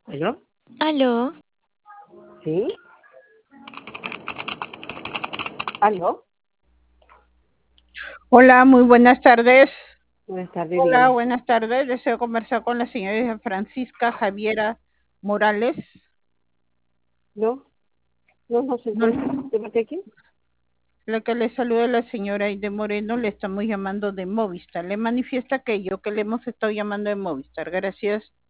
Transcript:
¿Aló? Aló, ¿Sí? ¿Aló? Hola, muy buenas tardes. Buenas tardes, Hola, dígame. buenas tardes. Deseo conversar con la señora Francisca Javiera Morales. ¿No? No se No, encuentra. ¿De parte de quién? la que le saluda la señora Aide Moreno, le estamos llamando de Movistar. Le manifiesta que yo que le hemos estado llamando de Movistar. Gracias.